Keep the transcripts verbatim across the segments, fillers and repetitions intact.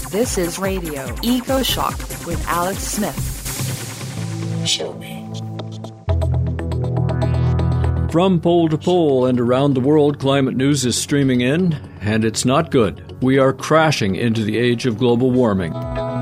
This is Radio Eco Shock with Alex Smith. Show me. From pole to pole and around the world, climate news is streaming in, and it's not good. We are crashing into the age of global warming.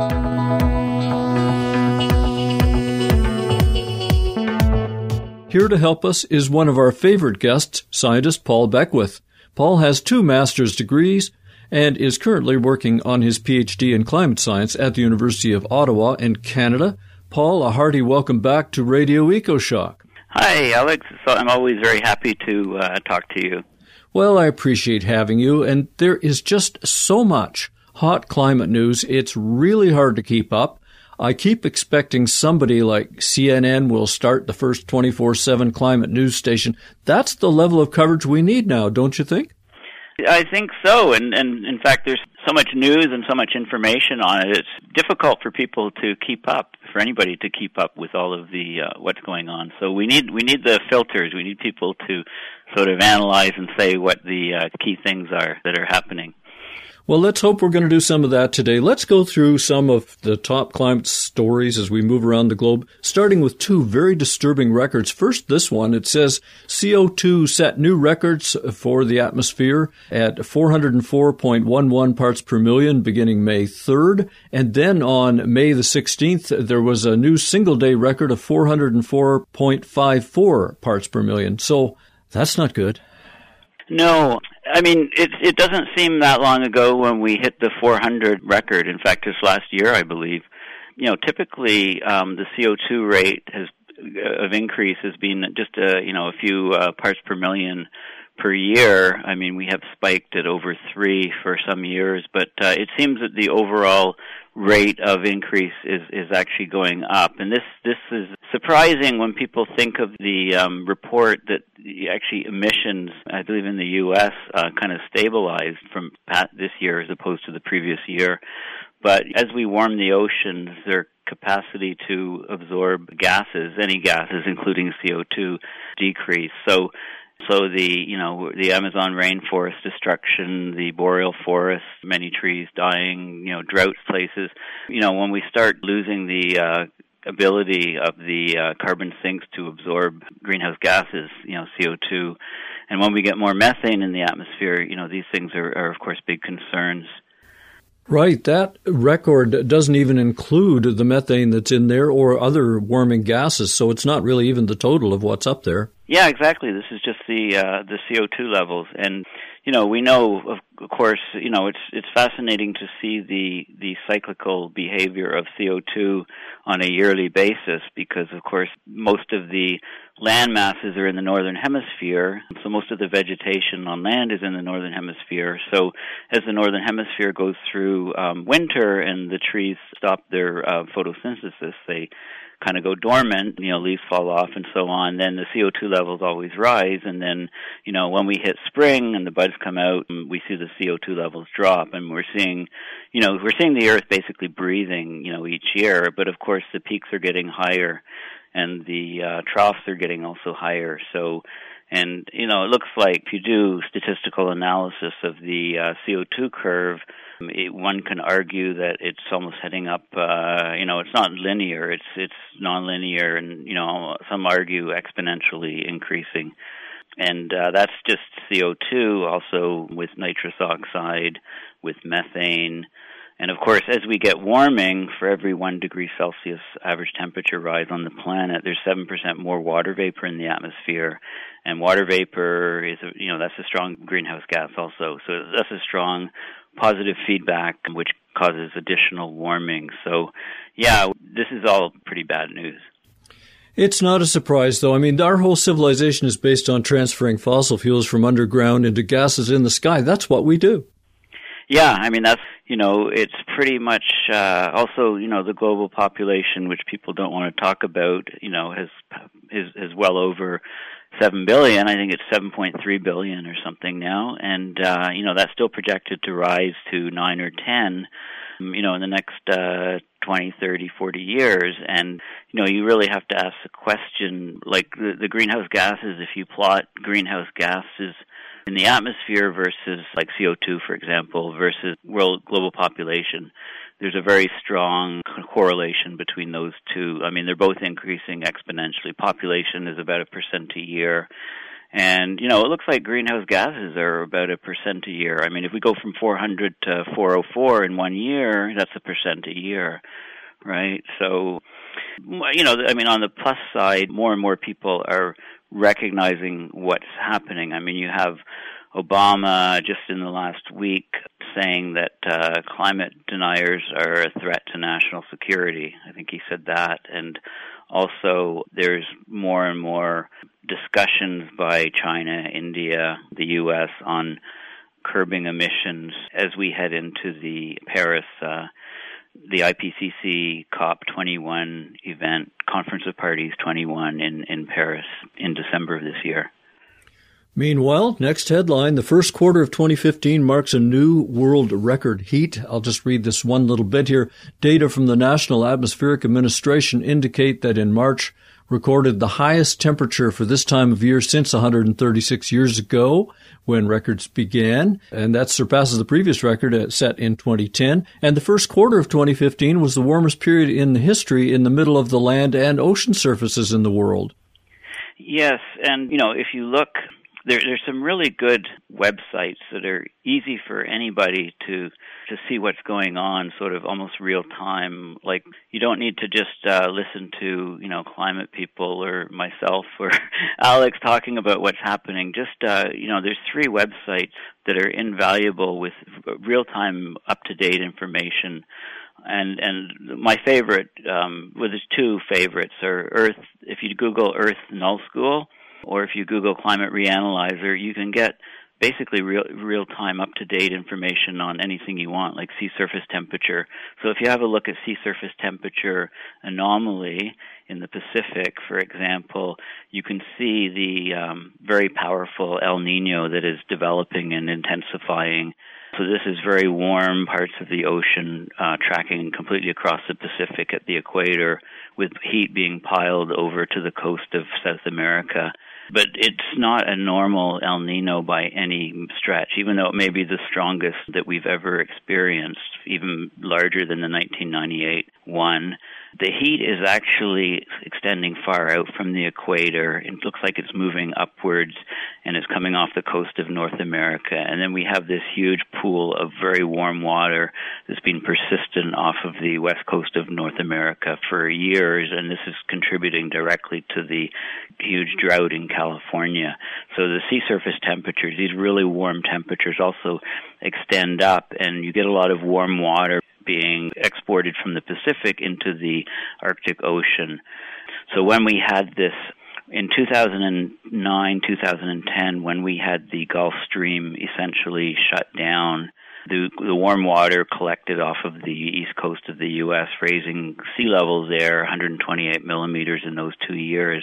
Here to help us is one of our favorite guests, scientist Paul Beckwith. Paul has two master's degrees and is currently working on his P H D in climate science at the University of Ottawa in Canada. Paul, a hearty welcome back to Radio EcoShock. Hi, Alex. So I'm always very happy to uh, talk to you. Well, I appreciate having you, and there is just so much hot climate news. It's really hard to keep up. I keep expecting somebody like C N N will start the first twenty-four seven climate news station. That's the level of coverage we need now, don't you think? I think so, and, and in fact, there's so much news and so much information on it. It's difficult for people to keep up, for anybody to keep up with all of the uh, what's going on. So we need we need the filters. We need people to sort of analyze and say what the uh, key things are that are happening. Well, let's hope we're going to do some of that today. Let's go through some of the top climate stories as we move around the globe, starting with two very disturbing records. First, this one, it says C O two set new records for the atmosphere at four hundred four point one one parts per million beginning May third. And then on May the sixteenth, there was a new single-day record of four hundred four point five four parts per million. So that's not good. No. I mean, it it doesn't seem that long ago when we hit the four hundred record. In fact, just last year, I believe. You know, typically um, the C O two rate has of increase has been just a you know a few uh, parts per million per year. I mean, we have spiked at over three for some years, but uh, it seems that the overall rate of increase is, is actually going up. And this, this is surprising when people think of the um, report that actually emissions, I believe in the U S, uh, kind of stabilized from this year as opposed to the previous year. But as we warm the oceans, their capacity to absorb gases, any gases, including C O two, decrease. So So the, you know, the Amazon rainforest destruction, the boreal forests, many trees dying, you know, drought places, you know, when we start losing the uh, ability of the uh, carbon sinks to absorb greenhouse gases, you know, C O two, and when we get more methane in the atmosphere, you know, these things are, are of course, big concerns. Right. That record doesn't even include the methane that's in there or other warming gases, so it's not really even the total of what's up there. Yeah, exactly. This is just the uh, the C O two levels. And, you know, we know, of course, you know, it's it's fascinating to see the, the cyclical behavior of C O two on a yearly basis because, of course, most of the land masses are in the northern hemisphere, so most of the vegetation on land is in the northern hemisphere. So as the northern hemisphere goes through um, winter and the trees stop their uh, photosynthesis, they kind of go dormant, you know, leaves fall off and so on, then the C O two levels always rise, and then, you know, when we hit spring and the buds come out, we see the C O two levels drop, and we're seeing, you know, we're seeing the Earth basically breathing, you know, each year, but of course the peaks are getting higher, and the uh, troughs are getting also higher, so, and, you know, it looks like if you do statistical analysis of the uh, C O two curve, It, one can argue that it's almost heading up, uh, you know, it's not linear, it's it's nonlinear, and, you know, some argue exponentially increasing. And uh, that's just C O two, also with nitrous oxide, with methane. And, of course, as we get warming, for every one degree Celsius average temperature rise on the planet, there's seven percent more water vapor in the atmosphere. And water vapor is, you know, that's a strong greenhouse gas also. So that's a strong positive feedback, which causes additional warming. So, yeah, this is all pretty bad news. It's not a surprise, though. I mean, our whole civilization is based on transferring fossil fuels from underground into gases in the sky. That's what we do. Yeah, I mean, that's, you know, it's pretty much uh, also, you know, the global population, which people don't want to talk about, you know, has is, is well over seven billion. I think it's seven point three billion or something now. And, uh, you know, that's still projected to rise to nine or ten, you know, in the next uh, twenty, thirty, forty years. And, you know, you really have to ask the question, like the, the greenhouse gases, if you plot greenhouse gases in the atmosphere versus like C O two, for example, versus world global population, there's a very strong correlation between those two. I mean, they're both increasing exponentially. Population is about a percent a year. And, you know, it looks like greenhouse gases are about a percent a year. I mean, if we go from four hundred to four oh four in one year, that's a percent a year, right? So, you know, I mean, on the plus side, more and more people are recognizing what's happening. I mean, you have Obama just in the last week saying that uh, climate deniers are a threat to national security. I think he said that. And also there's more and more discussions by China, India, the U S on curbing emissions as we head into the Paris, uh, the I P C C COP twenty-one event, Conference of Parties twenty-one in, in Paris in December of this year. Meanwhile, next headline, the first quarter of twenty fifteen marks a new world record heat. I'll just read this one little bit here. Data from the National Atmospheric Administration indicate that in March recorded the highest temperature for this time of year since one hundred thirty-six years ago when records began, and that surpasses the previous record set in twenty ten. And the first quarter of twenty fifteen was the warmest period in history in the middle of the land and ocean surfaces in the world. Yes, and, you know, if you look... There, there's some really good websites that are easy for anybody to to see what's going on, sort of almost real time. Like, you don't need to just uh, listen to, you know, climate people or myself or Alex talking about what's happening. Just, uh, you know, there's three websites that are invaluable with real time, up to date information. And and my favorite, um, well, there's two favorites are Earth. If you Google Earth Null School, or if you Google Climate Reanalyzer, you can get basically real, real-time, up-to-date information on anything you want, like sea surface temperature. So if you have a look at sea surface temperature anomaly in the Pacific, for example, you can see the um, very powerful El Nino that is developing and intensifying. So this is very warm parts of the ocean uh, tracking completely across the Pacific at the equator, with heat being piled over to the coast of South America. But it's not a normal El Nino by any stretch, even though it may be the strongest that we've ever experienced, even larger than the nineteen ninety-eight one. The heat is actually extending far out from the equator. It looks like it's moving upwards and it's coming off the coast of North America. And then we have this huge pool of very warm water that's been persistent off of the west coast of North America for years, and this is contributing directly to the huge drought in California. So the sea surface temperatures, these really warm temperatures, also extend up, and you get a lot of warm water being exported from the Pacific into the Arctic Ocean. So when we had this, in two thousand nine, two thousand ten, when we had the Gulf Stream essentially shut down, the, the warm water collected off of the east coast of the U S, raising sea levels there one hundred twenty-eight millimeters in those two years.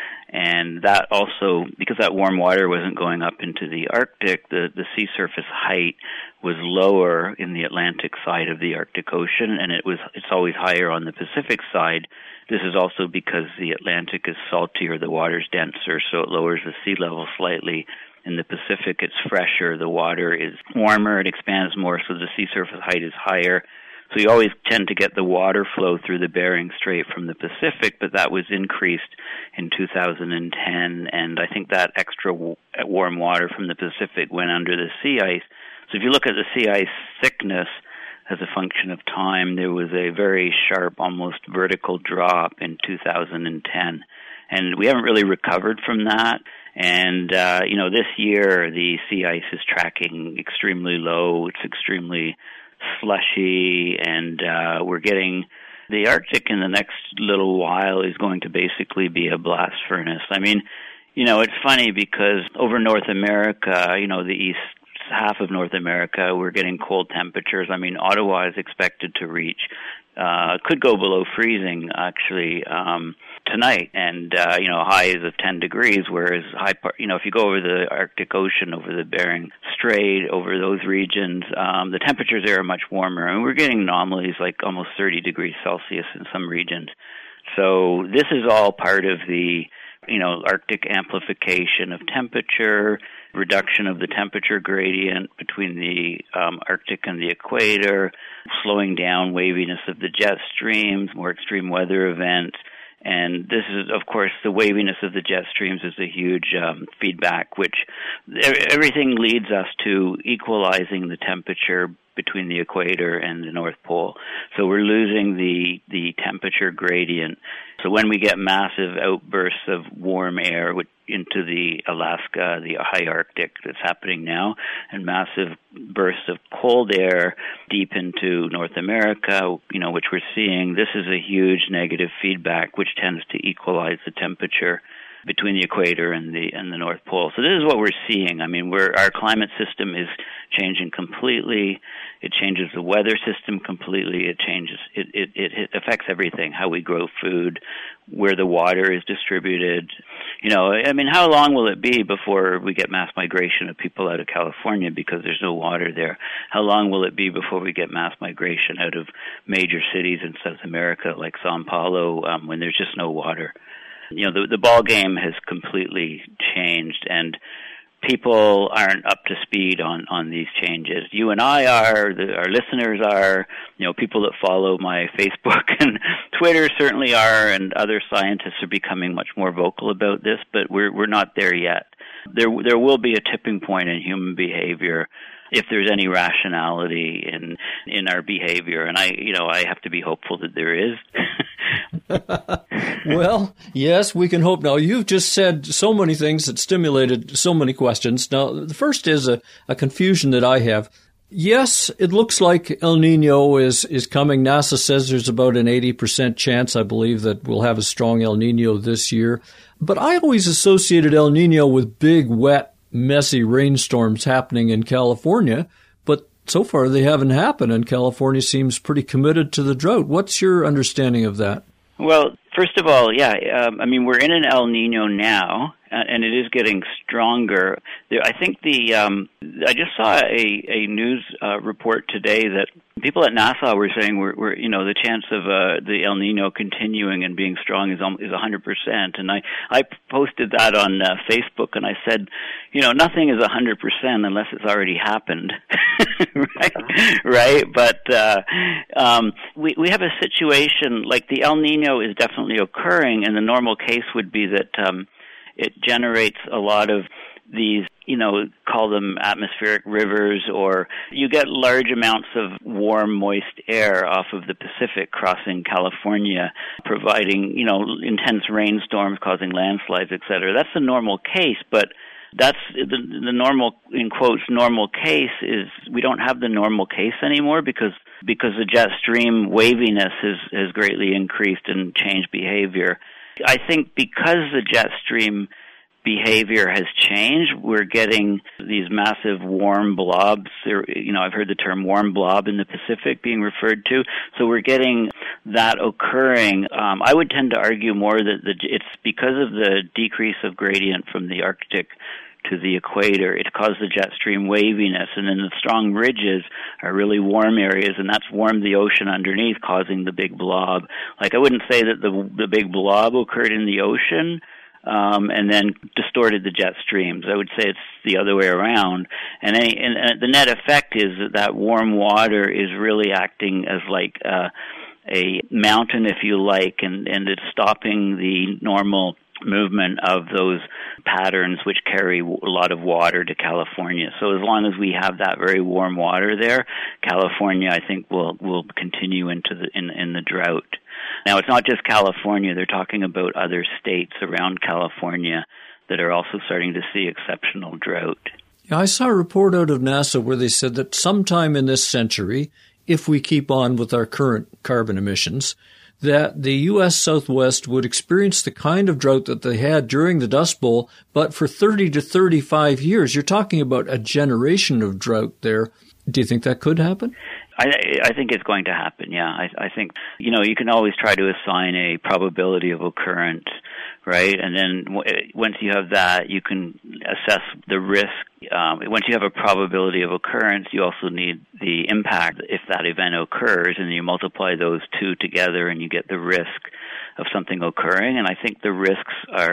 And that also, because that warm water wasn't going up into the Arctic, the, the sea surface height was lower in the Atlantic side of the Arctic Ocean, and it was it's always higher on the Pacific side. This is also because the Atlantic is saltier, the water's denser, so it lowers the sea level slightly. In the Pacific, it's fresher, the water is warmer, it expands more, so the sea surface height is higher. So you always tend to get the water flow through the Bering Strait from the Pacific, but that was increased in two thousand ten, and I think that extra w- warm water from the Pacific went under the sea ice. So if you look at the sea ice thickness as a function of time, there was a very sharp, almost vertical drop in two thousand ten, and we haven't really recovered from that. And, uh, you know, this year the sea ice is tracking extremely low. It's extremely slushy, and uh, we're getting the Arctic in the next little while is going to basically be a blast furnace. I mean, you know, it's funny because over North America, you know, the east half of North America, we're getting cold temperatures. I mean, Ottawa is expected to reach, uh, could go below freezing actually um, tonight, and uh, you know, highs of ten degrees. Whereas high, part, you know, if you go over the Arctic Ocean, over the Bering Strait, over those regions, um, the temperatures there are much warmer, and we're getting anomalies like almost thirty degrees Celsius in some regions. So this is all part of the you know, Arctic amplification of temperature, reduction of the temperature gradient between the um, Arctic and the equator, slowing down waviness of the jet streams, more extreme weather events. And this is, of course, the waviness of the jet streams is a huge um, feedback, which everything leads us to equalizing the temperature between the equator and the North Pole. So we're losing the, the temperature gradient. So when we get massive outbursts of warm air into the Alaska, the high Arctic that's happening now, and massive bursts of cold air deep into North America, you know, which we're seeing, this is a huge negative feedback, which tends to equalize the temperature between the equator and the and the North Pole. So this is what we're seeing. I mean, we're, our climate system is changing completely. It changes the weather system completely. It changes, it, it, it affects everything, how we grow food, where the water is distributed. You know, I mean, how long will it be before we get mass migration of people out of California because there's no water there? How long will it be before we get mass migration out of major cities in South America like Sao Paulo um, when there's just no water? You know, the, the ball game has completely changed, and people aren't up to speed on, on these changes. You and I are, the, our listeners are, you know, people that follow my Facebook and Twitter certainly are, and other scientists are becoming much more vocal about this, but we're we're not there yet. There there will be a tipping point in human behavior if there's any rationality in in our behavior, and I, you know, I have to be hopeful that there is. Well, yes, we can hope. Now, you've just said so many things that stimulated so many questions. Now, the first is a, a confusion that I have. Yes, it looks like El Nino is, is coming. NASA says there's about an eighty percent chance, I believe, that we'll have a strong El Nino this year. But I always associated El Nino with big, wet, messy rainstorms happening in California. But so far, they haven't happened, and California seems pretty committed to the drought. What's your understanding of that? Well, first of all, yeah, um, I mean, we're in an El Nino now, and it is getting stronger. There, I think the um, I just saw a, a news uh, report today that people at NASA were saying we're, we're you know, the chance of uh, the El Nino continuing and being strong is is one hundred percent. And I, I posted that on uh, Facebook, and I said, you know, nothing is one hundred percent unless it's already happened, right? Right? But uh, um, we we have a situation like the El Nino is definitely occurring, and the normal case would be that um, it generates a lot of these, you know, call them atmospheric rivers, or you get large amounts of warm, moist air off of the Pacific crossing California, providing, you know, intense rainstorms causing landslides, et cetera. That's the normal case, but that's the, the normal, in quotes, normal case is we don't have the normal case anymore because because the jet stream waviness has, has greatly increased and changed behavior. I think because the jet stream behavior has changed, we're getting these massive warm blobs. You know, I've heard the term warm blob in the Pacific being referred to. So we're getting that occurring. Um, I would tend to argue more that the, it's because of the decrease of gradient from the Arctic to the equator. It caused the jet stream waviness, and then the strong ridges are really warm areas, and that's warmed the ocean underneath, causing the big blob. Like, I wouldn't say that the the big blob occurred in the ocean, Um, and then distorted the jet streams. I would say it's the other way around. And, any, and, and the net effect is that that warm water is really acting as like uh, a mountain, if you like, and, and it's stopping the normal movement of those patterns which carry a lot of water to California. So as long as we have that very warm water there, California, I think, will will continue into the in, in the drought. Now, it's not just California. They're talking about other states around California that are also starting to see exceptional drought. Yeah, I saw a report out of NASA where they said that sometime in this century, if we keep on with our current carbon emissions, that the U S Southwest would experience the kind of drought that they had during the Dust Bowl, but for thirty to thirty-five years. You're talking about a generation of drought there. Do you think that could happen? I, I think it's going to happen, yeah. I, I think, you know, you can always try to assign a probability of occurrence, right? And then w- once you have that, you can assess the risk. Um, once you have a probability of occurrence, you also need the impact if that event occurs, and you multiply those two together and you get the risk of something occurring. And I think the risks are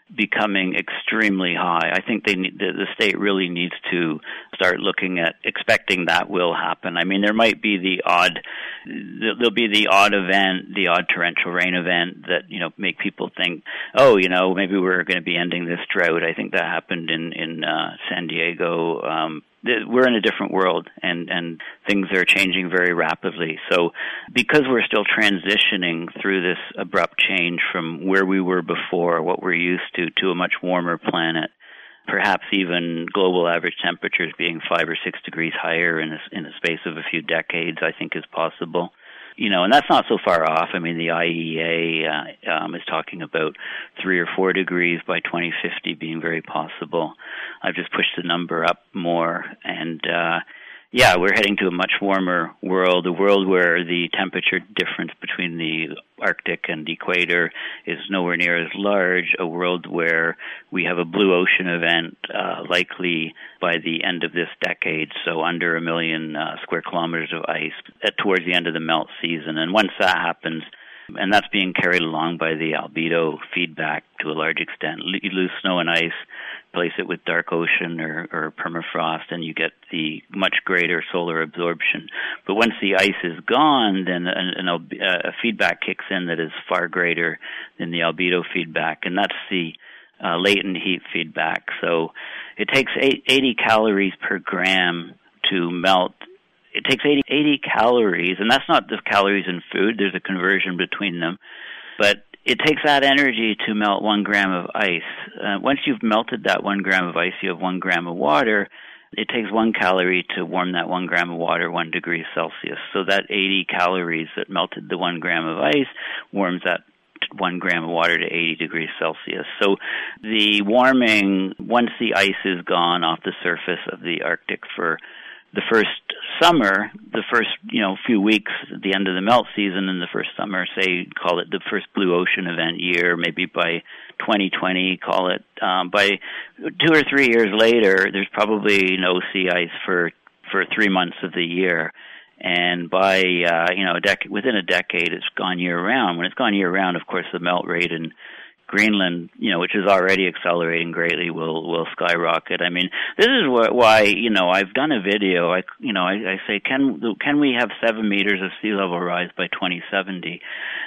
becoming extremely high. I think they need, the, the state really needs to start looking at expecting that will happen. I mean, there might be the odd, there'll be the odd event, the odd torrential rain event that, you know, make people think, oh, you know, maybe we're going to be ending this drought. I think that happened in, in uh, San Diego. Um, we're in a different world, and, and things are changing very rapidly. So because we're still transitioning through this abrupt change from where we were before, what we're used to, to a much warmer planet, perhaps even global average temperatures being five or six degrees higher in a, in a space of a few decades, I think is possible. You know, and that's not so far off. I mean, the I E A uh, um, is talking about three or four degrees by twenty fifty being very possible. I've just pushed the number up more, and uh, yeah, we're heading to a much warmer world, a world where the temperature difference between the Arctic and the equator is nowhere near as large, a world where we have a blue ocean event uh, likely by the end of this decade, so under a million uh, square kilometers of ice at, towards the end of the melt season. And once that happens, and that's being carried along by the albedo feedback to a large extent, you lose snow and ice, place it with dark ocean or, or permafrost, and you get the much greater solar absorption. But once the ice is gone, then an, an, a feedback kicks in that is far greater than the albedo feedback, and that's the uh, latent heat feedback. So it takes eighty calories per gram to melt. It takes eighty, eighty calories, and that's not the calories in food. There's a conversion between them. But it takes that energy to melt one gram of ice. Uh, once you've melted that one gram of ice, you have one gram of water. It takes one calorie to warm that one gram of water one degree Celsius. So that eighty calories that melted the one gram of ice warms that one gram of water to eighty degrees Celsius. So the warming, once the ice is gone off the surface of the Arctic for the first summer, the first, you know, few weeks at the end of the melt season in the first summer, say, call it the first blue ocean event year, maybe by twenty twenty, call it, um, by two or three years later, there's probably no sea ice for, for three months of the year. And by, uh, you know, a dec- within a decade, it's gone year-round. When it's gone year-round, of course, the melt rate in Greenland, you know, which is already accelerating greatly, will will skyrocket. I mean, this is wh- why, you know, I've done a video. I, you know, I, I say, can can we have seven meters of sea level rise by twenty seventy?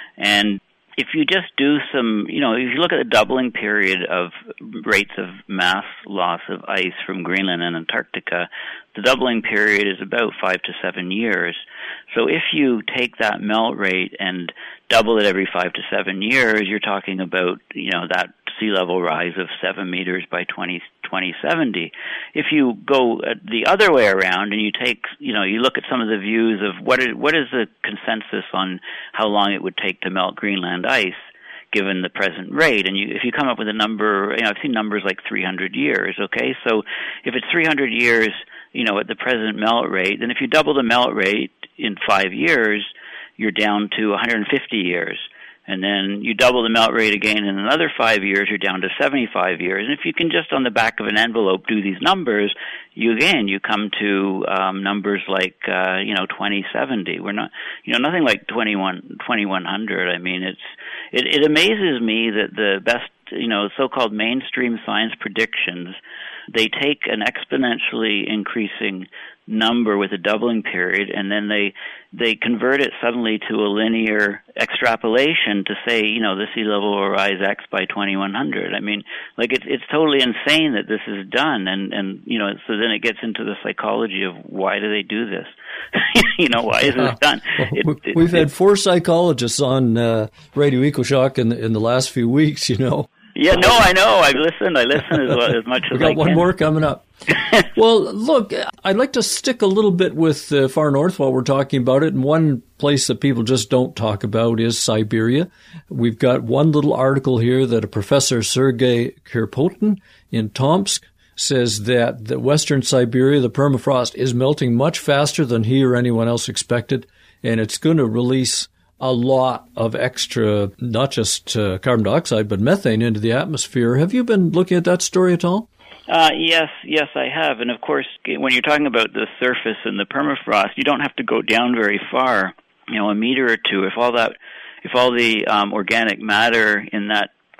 And if you just do some, you know, if you look at the doubling period of rates of mass loss of ice from Greenland and Antarctica, the doubling period is about five to seven years. So if you take that melt rate and double it every five to seven years, you're talking about, you know, that sea level rise of seven meters by twenty seventy. If you go the other way around and you take, you know, you look at some of the views of what is, what is the consensus on how long it would take to melt Greenland ice, given the present rate, and you, if you come up with a number, you know, I've seen numbers like three hundred years, okay? So if it's three hundred years, you know, at the present melt rate, then if you double the melt rate in five years, you're down to one hundred fifty years. And then you double the melt rate again in another five years, you're down to seventy-five years. And if you can just on the back of an envelope do these numbers, you again, you come to um, numbers like, uh, you know, twenty seventy. We're not, you know, nothing like twenty-one, twenty-one hundred. I mean, it's, it, it amazes me that the best, you know, so-called mainstream science predictions, they take an exponentially increasing number with a doubling period, and then they they convert it suddenly to a linear extrapolation to say, you know, the sea level will rise X by twenty-one hundred. I mean, like, it's it's totally insane that this is done, and, and you know, so then it gets into the psychology of why do they do this? You know, why is this done? It, it, We've it, had four psychologists on uh, Radio EcoShock in the, in the last few weeks, you know. Yeah, no, I know. I've listened. I listen as, well, as much as I can. We got one more coming up. Well, look, I'd like to stick a little bit with uh, far north while we're talking about it. And one place that people just don't talk about is Siberia. We've got one little article here that a Professor Sergei Kirpotin in Tomsk says that the western Siberia, the permafrost, is melting much faster than he or anyone else expected, and it's going to release a lot of extra, not just uh, carbon dioxide, but methane into the atmosphere. Have you been looking at that story at all? Uh, yes, yes, I have. And of course, when you're talking about the surface and the permafrost, you don't have to go down very far, you know, a meter or two. If all that, if all the um, organic matter in that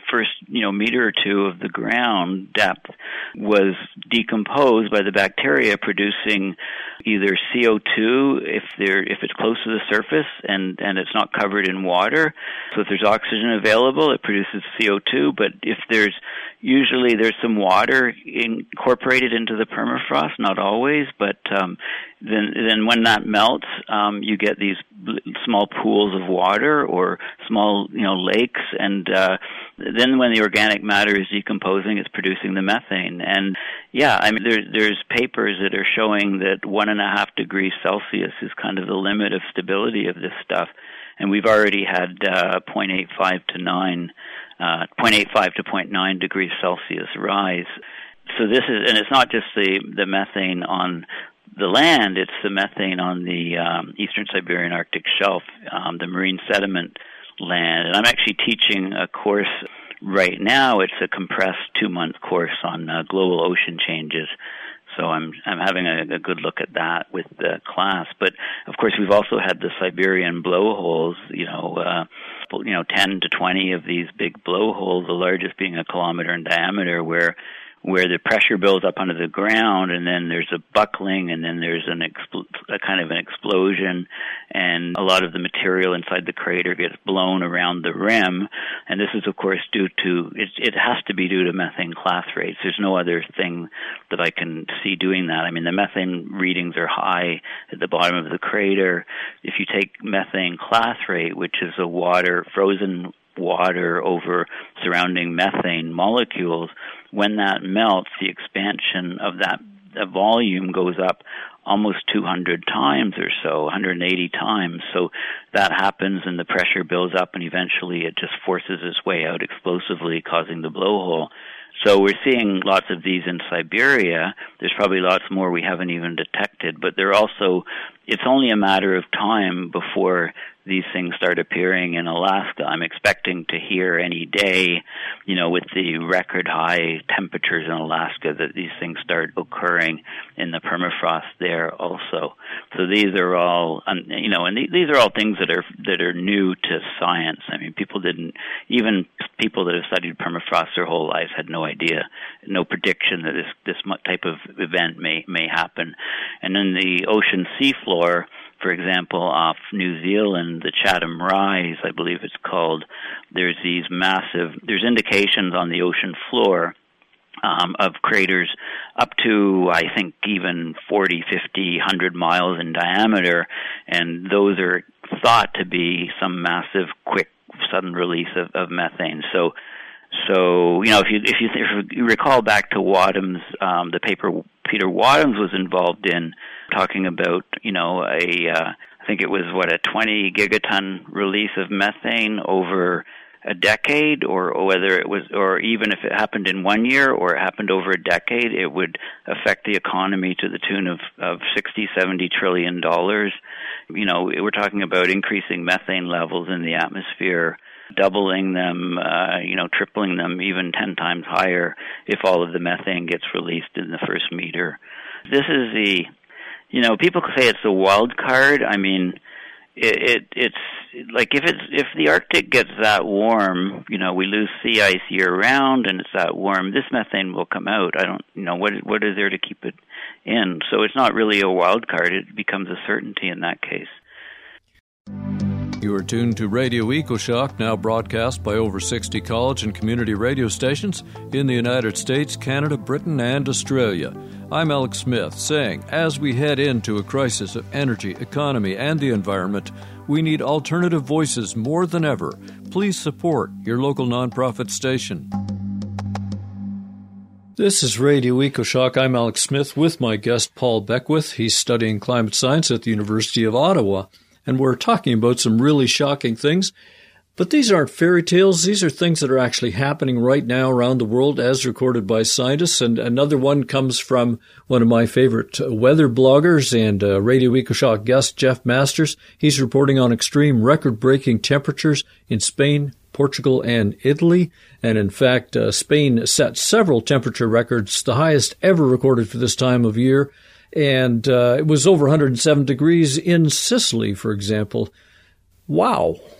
first, you know, meter or two of the ground depth was decomposed by the bacteria producing either C O two if they're if it's close to the surface and, and it's not covered in water. So if there's oxygen available, it produces C O two. But if there's usually there's some water incorporated into the permafrost, not always, but um, then then when that melts, um, you get these small pools of water or small, you know, lakes, and uh, then when the organic matter is decomposing, it's producing the methane. And yeah, I mean, there's there's papers that are showing that one and a half degrees Celsius is kind of the limit of stability of this stuff, and we've already had uh, zero point eight five to nine, uh, zero point eight five to zero point nine degrees Celsius rise. So this is, and it's not just the the methane on the land, it's the methane on the um, eastern Siberian Arctic shelf, um, the marine sediment land. And I'm actually teaching a course right now. It's a compressed two-month course on uh, global ocean changes. So I'm I'm having a, a good look at that with the class. But of course, we've also had the Siberian blowholes. You know, uh, you know, ten to twenty of these big blowholes. The largest being a kilometer in diameter, where where the pressure builds up under the ground, and then there's a buckling, and then there's an expl- a kind of an explosion, and a lot of the material inside the crater gets blown around the rim. And this is, of course, due to, it, it has to be due to methane class rates. There's no other thing that I can see doing that. I mean, the methane readings are high at the bottom of the crater. If you take methane class rate, which is a water, frozen water over surrounding methane molecules, when that melts, the expansion of that the volume goes up almost two hundred times or so, one hundred eighty times. So that happens and the pressure builds up and eventually it just forces its way out explosively, causing the blowhole. So we're seeing lots of these in Siberia. There's probably lots more we haven't even detected, but they're also, it's only a matter of time before these things start appearing in Alaska. I'm expecting to hear any day, you know, with the record high temperatures in Alaska, that these things start occurring in the permafrost there also. So these are all, you know, and these are all things that are that are new to science. I mean, people didn't, even people that have studied permafrost their whole lives had no idea, no prediction that this this type of event may may happen. And then the ocean seafloor, for example, off New Zealand, the Chatham Rise, I believe it's called, there's these massive, there's indications on the ocean floor um, of craters up to, I think, even forty, fifty, one hundred miles in diameter, and those are thought to be some massive, quick, sudden release of, of methane. So, so you know, if you if you, if you recall back to Wadham's, um, the paper Peter Wadhams was involved in, talking about, you know, a uh, I think it was what a twenty gigaton release of methane over a decade, or, or whether it was, or even if it happened in one year or it happened over a decade, it would affect the economy to the tune of, of sixty, seventy trillion dollars. You know, we're talking about increasing methane levels in the atmosphere, doubling them, uh, you know, tripling them, even ten times higher if all of the methane gets released in the first meter. This is the, you know, people say it's a wild card. I mean, it, it it's like if it's if the Arctic gets that warm, you know, we lose sea ice year round, and it's that warm, this methane will come out. I don't, you know, what what is there to keep it in? So it's not really a wild card. It becomes a certainty in that case. You are tuned to Radio EcoShock, now broadcast by over sixty college and community radio stations in the United States, Canada, Britain, and Australia. I'm Alex Smith, saying, as we head into a crisis of energy, economy, and the environment, we need alternative voices more than ever. Please support your local nonprofit station. This is Radio EcoShock. I'm Alex Smith with my guest, Paul Beckwith. He's studying climate science at the University of Ottawa. And we're talking about some really shocking things. But these aren't fairy tales. These are things that are actually happening right now around the world as recorded by scientists. And another one comes from one of my favorite weather bloggers and uh, Radio EcoShock guest, Jeff Masters. He's reporting on extreme record-breaking temperatures in Spain, Portugal, and Italy. And in fact, uh, Spain set several temperature records, the highest ever recorded for this time of year. And uh, it was over one hundred seven degrees in Sicily, for example. Wow.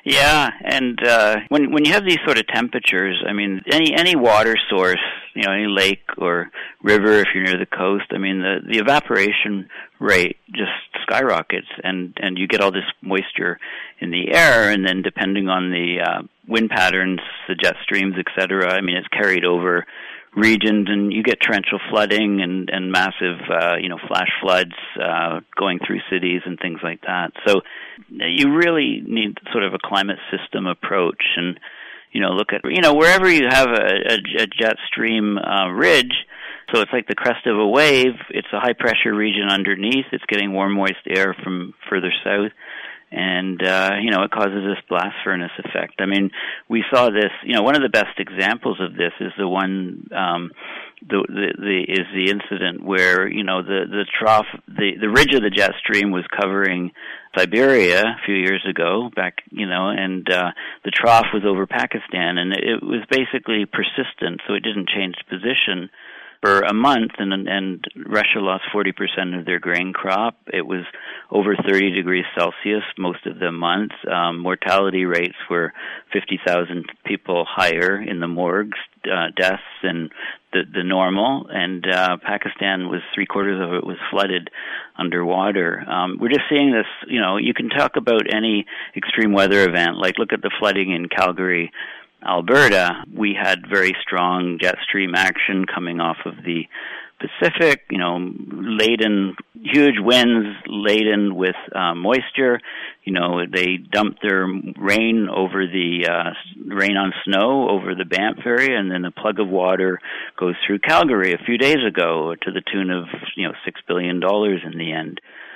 Yeah, and uh, when when you have these sort of temperatures, I mean, any any water source, you know, any lake or river, if you're near the coast, I mean, the, the evaporation rate just skyrockets, and, and you get all this moisture in the air, and then depending on the uh, wind patterns, the jet streams, et cetera, I mean, it's carried over regions, and you get torrential flooding and, and massive, uh, you know, flash floods uh, going through cities and things like that. So you really need sort of a climate system approach, and, you know, look at, you know, wherever you have a, a, a jet stream uh, ridge, so it's like the crest of a wave, it's a high-pressure region underneath, it's getting warm, moist air from further south, and, uh, you know, it causes this blast furnace effect. I mean, we saw this, you know, one of the best examples of this is the one, um, the, the, the, is the incident where, you know, the, the trough, the, the ridge of the jet stream was covering Siberia a few years ago, back, you know, and, uh, the trough was over Pakistan, and it was basically persistent, so it didn't change position for a month, and and Russia lost forty percent of their grain crop. It was over thirty degrees Celsius most of the month. Um, mortality rates were fifty thousand people higher in the morgues, uh, deaths than the, the normal, and uh, Pakistan was three quarters of it was flooded underwater. Um, we're just seeing this, you know, you can talk about any extreme weather event, like look at the flooding in Calgary, Alberta. We had very strong jet stream action coming off of the Pacific, you know, laden, huge winds laden with uh, moisture. You know, they dumped their rain over the, uh, rain on snow over the Banff area, and then a plug of water goes through Calgary a few days ago to the tune of, you know, six billion dollars in the end.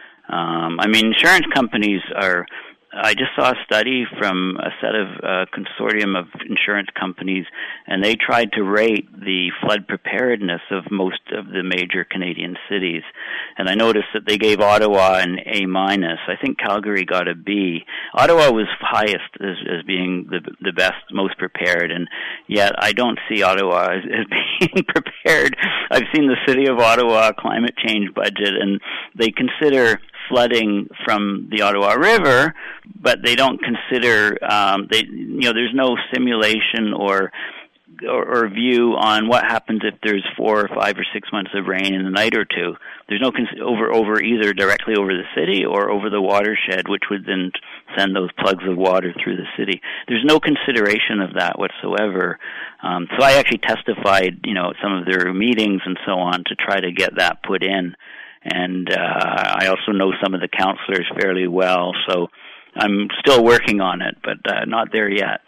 Um, I mean, insurance companies are, I just saw a study from a set of uh, consortium of insurance companies, and they tried to rate the flood preparedness of most of the major Canadian cities. And I noticed that they gave Ottawa an A minus. I think Calgary got a B. Ottawa was highest as, as being the the best, most prepared, and yet I don't see Ottawa as, as being prepared. I've seen the City of Ottawa climate change budget, and they consider flooding from the Ottawa River, but they don't consider, um, they, you know, there's no simulation or, or or view on what happens if there's four or five or six months of rain in a night or two. There's no cons- over over either directly over the city or over the watershed, which would then send those plugs of water through the city. There's no consideration of that whatsoever. Um, so I actually testified, you know, at some of their meetings and so on to try to get that put in. And uh, I also know some of the counselors fairly well, so I'm still working on it, but uh, not there yet.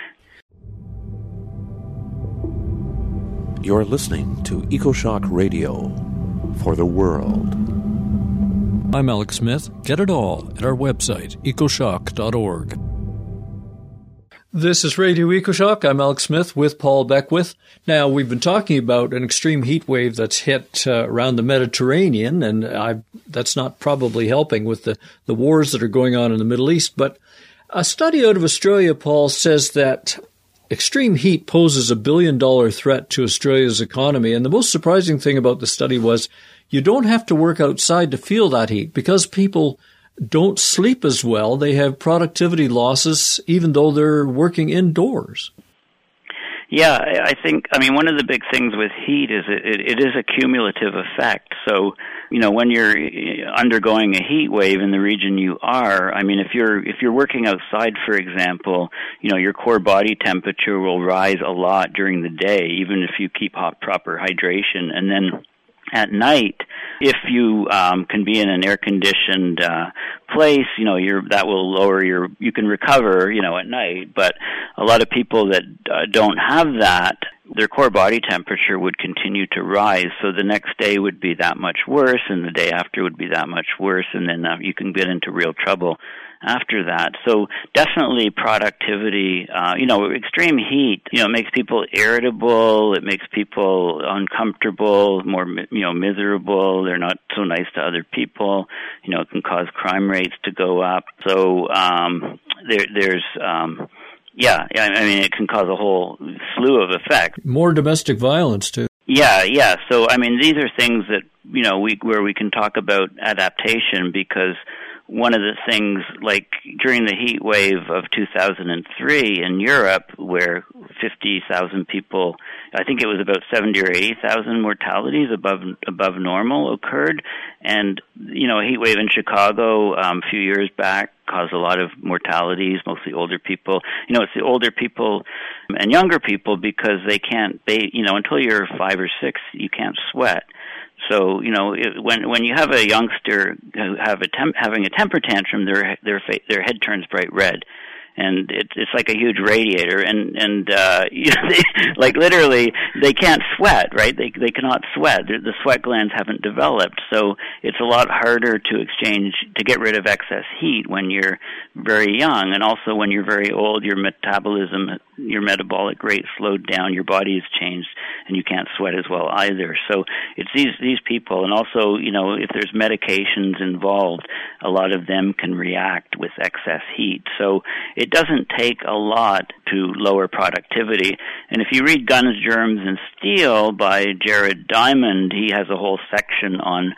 You're listening to EcoShock Radio for the world. I'm Alex Smith. Get it all at our website, ecoshock dot org. This is Radio EcoShock. I'm Alex Smith with Paul Beckwith. Now, we've been talking about an extreme heat wave that's hit uh, around the Mediterranean, and I, that's not probably helping with the, the wars that are going on in the Middle East. But a study out of Australia, Paul, says that extreme heat poses a billion-dollar threat to Australia's economy. And the most surprising thing about the study was you don't have to work outside to feel that heat because people don't sleep as well. They have productivity losses even though they're working indoors. Yeah, I think, I mean, one of the big things with heat is it, it is a cumulative effect. So, you know, when you're undergoing a heat wave in the region you are, I mean, if you're if you're working outside, for example, you know, your core body temperature will rise a lot during the day, even if you keep hot, proper hydration. And then at night, if you um, can be in an air-conditioned uh, place, you know, you're, that will lower your, you can recover, you know, at night. But a lot of people that uh, don't have that, their core body temperature would continue to rise. So the next day would be that much worse, and the day after would be that much worse, and then uh, you can get into real trouble after that. So definitely productivity, uh, you know, extreme heat, you know, makes people irritable, it makes people uncomfortable, more, you know, miserable, they're not so nice to other people, you know, it can cause crime rates to go up. So um, there, there's, um, yeah, I mean, it can cause a whole slew of effects. More domestic violence, too. Yeah, yeah. So, I mean, these are things that, you know, we where we can talk about adaptation because one of the things, like during the heat wave of two thousand three in Europe, where fifty thousand people, I think it was about seventy or eighty thousand mortalities above above normal occurred. And, you know, a heat wave in Chicago um, a few years back caused a lot of mortalities, mostly older people. You know, it's the older people and younger people because they can't, they, you know, until you're five or six, you can't sweat. So, you know, it, when when you have a youngster who have a temp, having a temper tantrum, their their fa- their head turns bright red, and it, it's like a huge radiator, and and uh, you know, they, like literally they can't sweat, right? They they cannot sweat. The, the sweat glands haven't developed, so it's a lot harder to exchange to get rid of excess heat when you're very young, and also when you're very old, your metabolism, your metabolic rate slowed down, your body has changed, and you can't sweat as well either. So it's these these people, and also, you know, if there's medications involved, a lot of them can react with excess heat. So it doesn't take a lot to lower productivity. And if you read Guns, Germs, and Steel by Jared Diamond, he has a whole section on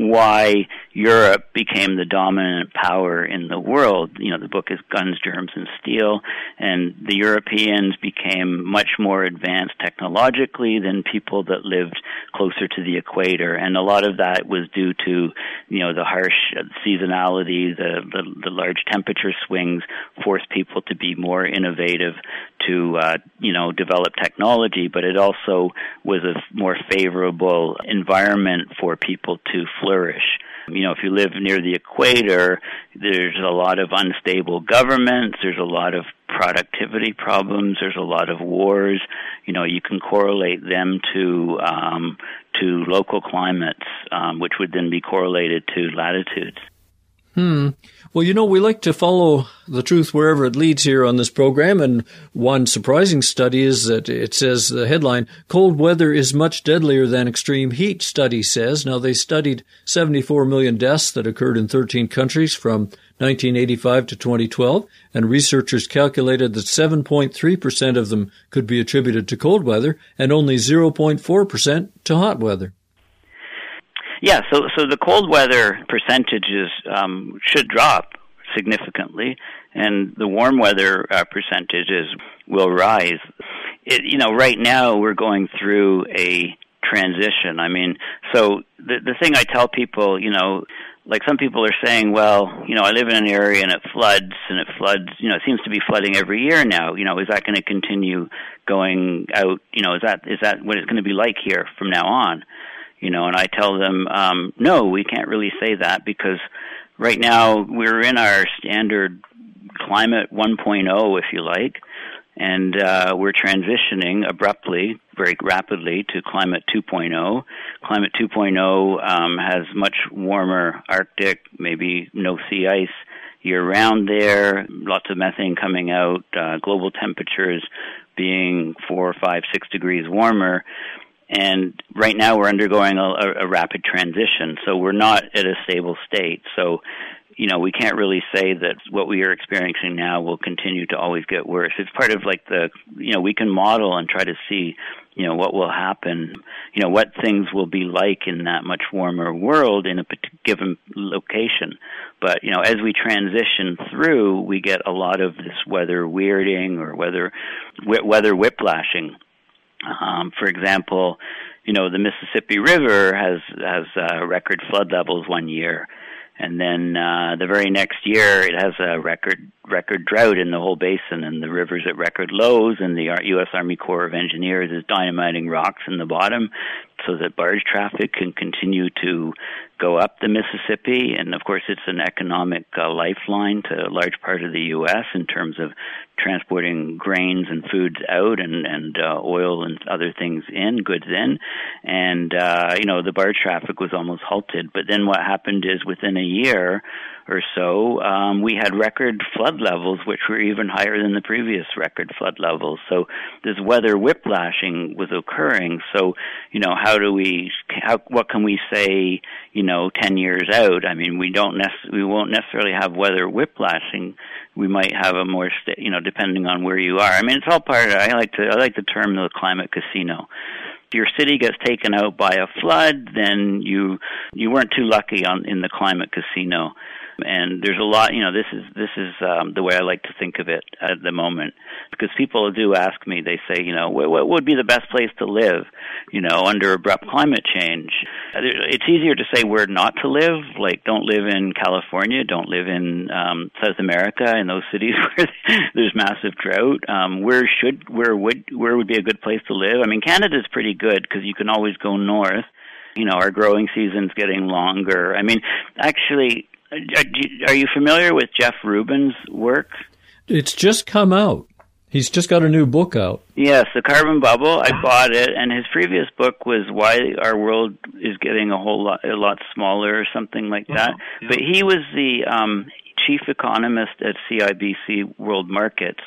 why Europe became the dominant power in the world. You know, the book is Guns, Germs, and Steel, and the Europeans became much more advanced technologically than people that lived closer to the equator. And a lot of that was due to, you know, the harsh seasonality, the, the, the large temperature swings forced people to be more innovative, to, uh, you know, develop technology, but it also was a more favorable environment for people to flourish. You know, if you live near the equator, there's a lot of unstable governments, there's a lot of productivity problems, there's a lot of wars. You know, you can correlate them to um, to local climates, um, which would then be correlated to latitudes. Hmm. Well, you know, we like to follow the truth wherever it leads here on this program, and one surprising study is that it says, the headline, "Cold weather is much deadlier than extreme heat," study says. Now, they studied seventy-four million deaths that occurred in thirteen countries from nineteen eighty-five to twenty twelve, and researchers calculated that seven point three percent of them could be attributed to cold weather and only zero point four percent to hot weather. Yeah, so so the cold weather percentages um, should drop significantly, and the warm weather uh, percentages will rise. It, you know, right now we're going through a transition. I mean, so the the thing I tell people, you know, like some people are saying, well, you know, I live in an area and it floods, and it floods, you know, it seems to be flooding every year now. You know, is that going to continue going out? You know, is that is that what it's going to be like here from now on? You know, and I tell them, um, no, we can't really say that, because right now we're in our standard climate one point oh, if you like, and uh, we're transitioning abruptly, very rapidly, to climate two point oh. Climate two point oh um, has much warmer Arctic, maybe no sea ice year-round there, lots of methane coming out, uh, global temperatures being four, five, six degrees warmer. And right now we're undergoing a, a rapid transition, so we're not at a stable state. So, you know, we can't really say that what we are experiencing now will continue to always get worse. It's part of like the, you know, we can model and try to see, you know, what will happen, you know, what things will be like in that much warmer world in a given location. But, you know, as we transition through, we get a lot of this weather weirding or weather, weather whiplashing. Um, for example, you know, the Mississippi River has has uh, record flood levels one year, and then uh, the very next year it has a record record drought in the whole basin, and the river's at record lows, and the U S Army Corps of Engineers is dynamiting rocks in the bottom so that barge traffic can continue to go up the Mississippi. And of course, it's an economic uh, lifeline to a large part of the U S in terms of transporting grains and foods out, and, and uh, oil and other things in, goods in. And, uh, you know, the barge traffic was almost halted. But then what happened is within a year or so, um, we had record flood levels, which were even higher than the previous record flood levels. So this weather whiplashing was occurring. So, you know, how do we, how, what can we say, you know, ten years out? I mean, we don't nec- we won't necessarily have weather whiplashing. We might have a more, sta- you know, depending on where you are. I mean, it's all part of, I like to, I like the term the climate casino. If your city gets taken out by a flood, then you, you weren't too lucky on, in the climate casino. And there's a lot, you know, this is this is um, the way I like to think of it at the moment, because people do ask me, they say, you know, what, what would be the best place to live, you know, under abrupt climate change? It's easier to say where not to live, like don't live in California, don't live in um, South America, in those cities where there's massive drought. Um, where should, where would, where would be a good place to live? I mean, Canada's pretty good because you can always go north. You know, our growing season's getting longer. I mean, actually, are you familiar with Jeff Rubin's work? It's just come out. He's just got a new book out. Yes, The Carbon Bubble. I bought it, and his previous book was Why Our World is Getting a Whole Lot, a lot Smaller, or something like that. Yeah, yeah. But he was the um, chief economist at C I B C World Markets.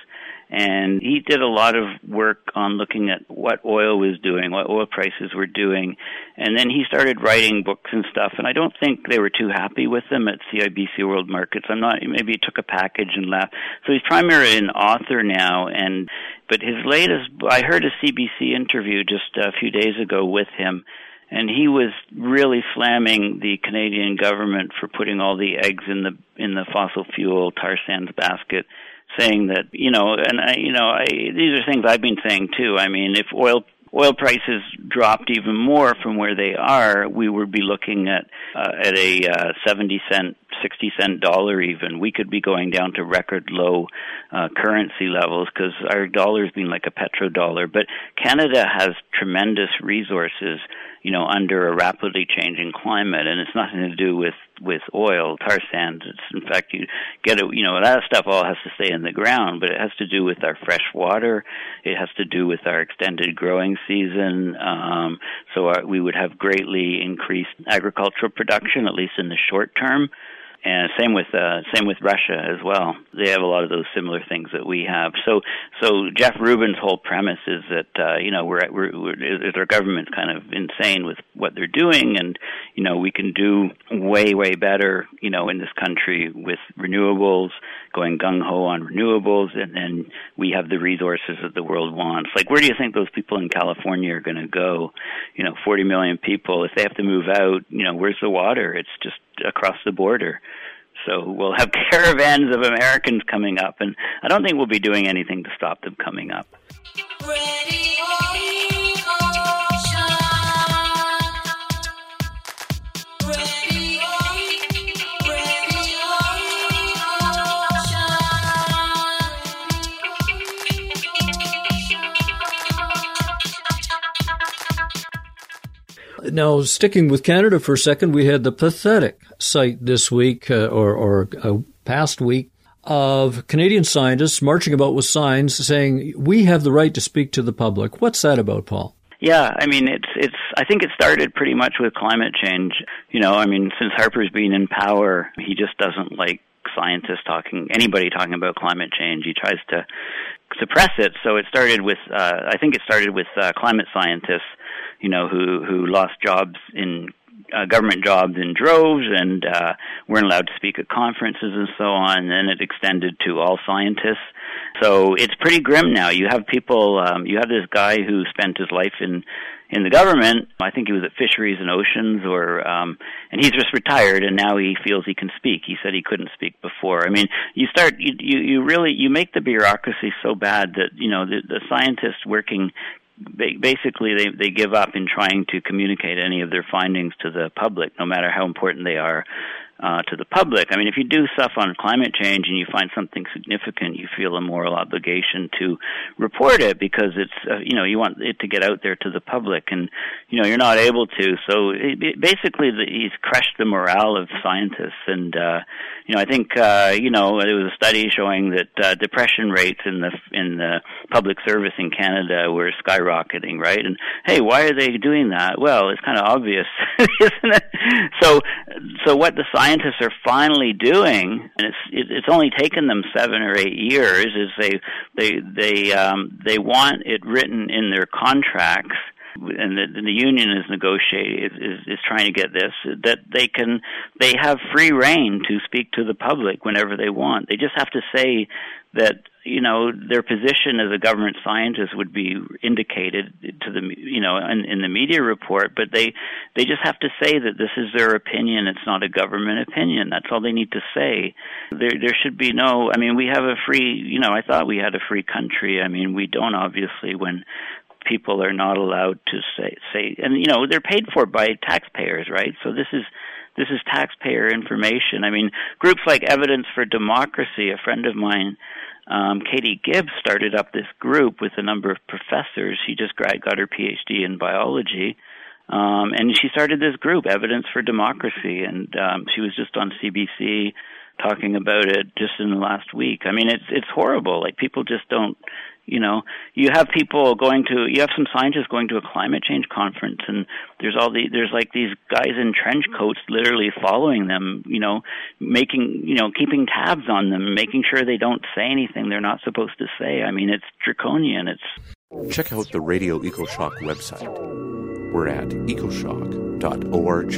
And he did a lot of work on looking at what oil was doing, what oil prices were doing. And then he started writing books and stuff. And I don't think they were too happy with them at C I B C World Markets. I'm not, maybe he took a package and left. So he's primarily an author now. And, but his latest, I heard a C B C interview just a few days ago with him. And he was really slamming the Canadian government for putting all the eggs in the, in the fossil fuel tar sands basket, saying that, you know, and I, you know, I, these are things I've been saying too. I mean, if oil oil prices dropped even more from where they are, we would be looking at uh, at a uh, seventy cent, sixty cent dollar even. We could be going down to record low uh, currency levels because our dollar's been like a petrodollar. But Canada has tremendous resources, you know, under a rapidly changing climate, and it's nothing to do with, with oil, tar sands. It's, in fact, you get it, you know, that stuff all has to stay in the ground, but it has to do with our fresh water. It has to do with our extended growing season. Um, so our, we would have greatly increased agricultural production, at least in the short term. And same with uh, same with Russia as well. They have a lot of those similar things that we have. So, so Jeff Rubin's whole premise is that uh, you know we're, we're, we're our government's kind of insane with what they're doing, and you know we can do way way better, you know, in this country with renewables, going gung ho on renewables, and then we have the resources that the world wants. Like, where do you think those people in California are going to go? You know, forty million people. If they have to move out, you know, where's the water? It's just across the border. So we'll have caravans of Americans coming up, and I don't think we'll be doing anything to stop them coming up. Now, sticking with Canada for a second, we had the pathetic sight this week, uh, or, or uh, past week, of Canadian scientists marching about with signs saying, we have the right to speak to the public. What's that about, Paul? Yeah, I mean, it's, it's, I think it started pretty much with climate change. You know, I mean, since Harper's been in power, he just doesn't like scientists talking, anybody talking about climate change. He tries to suppress it. So it started with, uh, I think it started with uh, climate scientists, you know, who, who lost jobs in uh, government jobs in droves and uh, weren't allowed to speak at conferences and so on. And then it extended to all scientists. So it's pretty grim now. You have people, um, you have this guy who spent his life in in the government. I think he was at Fisheries and Oceans, or um, and he's just retired, and now he feels he can speak. He said he couldn't speak before. I mean, you start, you you, you really, you make the bureaucracy so bad that, you know, the, the scientists working, basically they, they give up in trying to communicate any of their findings to the public, no matter how important they are uh, to the public. I mean, if you do stuff on climate change and you find something significant, you feel a moral obligation to report it, because it's, uh, you know, you want it to get out there to the public, and, you know, you're not able to. So it, it, basically the, he's crushed the morale of scientists. And, uh, you know, I think, uh, you know, there was a study showing that uh, depression rates in the in the public service in Canada were skyrocketing, right? And, hey, why are they doing that? Well, it's kind of obvious, isn't it? So, so what the scientists are finally doing, and it's it, it's only taken them seven or eight years, is they they they um, they want it written in their contracts and the, the union is negotiating, is, is trying to get this, that they can, they have free rein to speak to the public whenever they want. They just have to say that, you know, their position as a government scientist would be indicated to the, you know, in, in the media report, but they, they just have to say that this is their opinion. It's not a government opinion. That's all they need to say. There, there should be no, I mean, we have a free, you know, I thought we had a free country. I mean, we don't, obviously, when people are not allowed to say, say, and, you know, they're paid for by taxpayers, right? So this is, this is taxpayer information. I mean, groups like Evidence for Democracy, a friend of mine, Um, Katie Gibbs, started up this group with a number of professors. She just got her P H D in biology, um, and she started this group, Evidence for Democracy, and um, she was just on C B C talking about it just in the last week. I mean, it's it's horrible. Like, people just don't, you know, you have people going to, you have some scientists going to a climate change conference, and there's all the, there's like these guys in trench coats literally following them, you know, making, you know, keeping tabs on them, making sure they don't say anything they're not supposed to say. I mean, it's draconian. It's. Check out the Radio EcoShock website. We're at ecoshock dot org.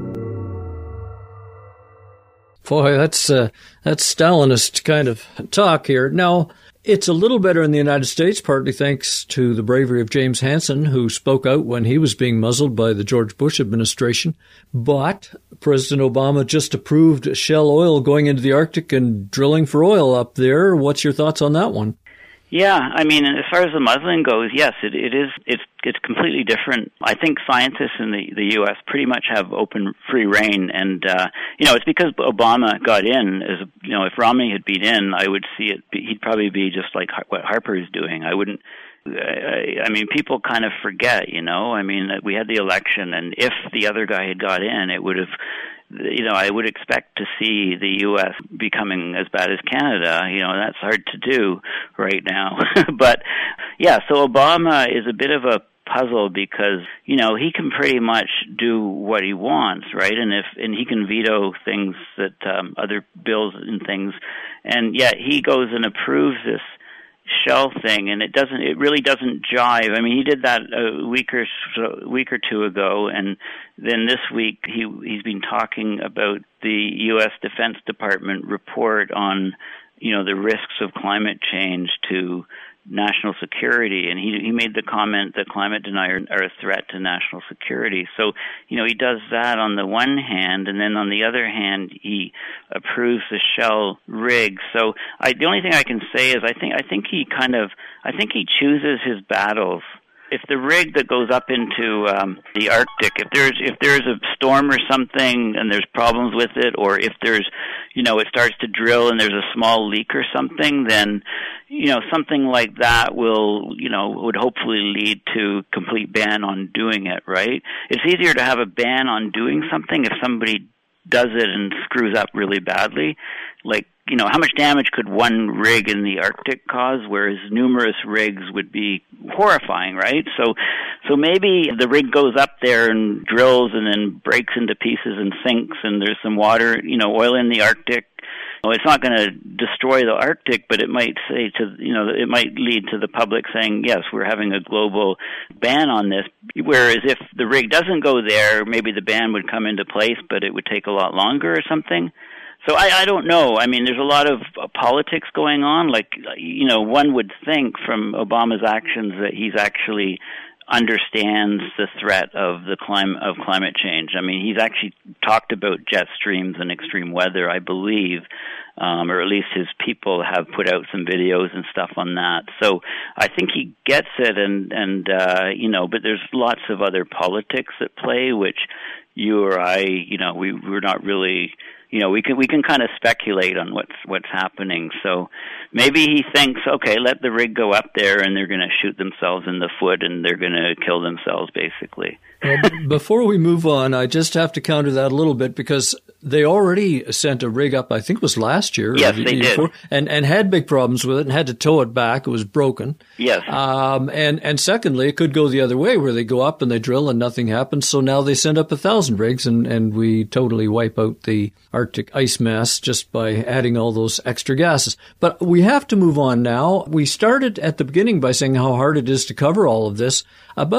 Boy, that's uh, that's Stalinist kind of talk here. Now, it's a little better in the United States, partly thanks to the bravery of James Hansen, who spoke out when he was being muzzled by the George Bush administration. But President Obama just approved Shell Oil going into the Arctic and drilling for oil up there. What's your thoughts on that one? Yeah, I mean, as far as the muzzling goes, yes, it, it is. It's it's completely different. I think scientists in the, the U S pretty much have open, free reign, and uh, you know, it's because Obama got in. As you know, if Romney had been in, I would see it. He'd probably be just like what Harper is doing. I wouldn't. I, I mean, people kind of forget. You know, I mean, we had the election, and if the other guy had got in, it would have. You know, I would expect to see the U S becoming as bad as Canada. You know, that's hard to do right now. But, yeah, so Obama is a bit of a puzzle because, you know, he can pretty much do what he wants, right? And if and he can veto things that um, other bills and things. And yet he goes and approves this Shell thing, and it doesn't. It really doesn't jive. I mean, he did that a week or so, week or two ago, and then this week he he's been talking about the U S Defense Department report on, you know, the risks of climate change to national security, and he he made the comment that climate deniers are a threat to national security. So, you know, he does that on the one hand, and then on the other hand, he approves the Shell rig. So, I, the only thing I can say is I think I think he kind of I think he chooses his battles. If the rig that goes up into um, the Arctic, if there's if there's a storm or something and there's problems with it, or if there's, you know, it starts to drill and there's a small leak or something, then, you know, something like that will, you know, would hopefully lead to complete ban on doing it, right? It's easier to have a ban on doing something if somebody does it and screws up really badly. Like, you know, how much damage could one rig in the Arctic cause, whereas numerous rigs would be horrifying, right? So so maybe the rig goes up there and drills and then breaks into pieces and sinks, and there's some water, you know, oil in the Arctic. Well, it's not going to destroy the Arctic, but it might say to, you know, it might lead to the public saying, yes, we're having a global ban on this. Whereas if the rig doesn't go there, maybe the ban would come into place, but it would take a lot longer or something. So I, I don't know. I mean, there's a lot of uh, politics going on. Like, you know, one would think from Obama's actions that he's actually understands the threat of the clim- of climate change. I mean, he's actually talked about jet streams and extreme weather, I believe, um, or at least his people have put out some videos and stuff on that. So I think he gets it, and, and uh, you know, but there's lots of other politics at play, which you or I, you know, we, we're not really... You know, we can we can kind of speculate on what's what's happening. So maybe he thinks, okay, let the rig go up there, and they're going to shoot themselves in the foot, and they're going to kill themselves, basically. Well, before we move on, I just have to counter that a little bit, because they already sent a rig up, I think it was last year. Yes, they did. Before, and, and had big problems with it and had to tow it back. It was broken. Yes. Um, and, and secondly, it could go the other way, where they go up and they drill and nothing happens. So now they send up a thousand rigs, and, and we totally wipe out the Arctic ice mass just by adding all those extra gases. But we have to move on now. We started at the beginning by saying how hard it is to cover all of this. About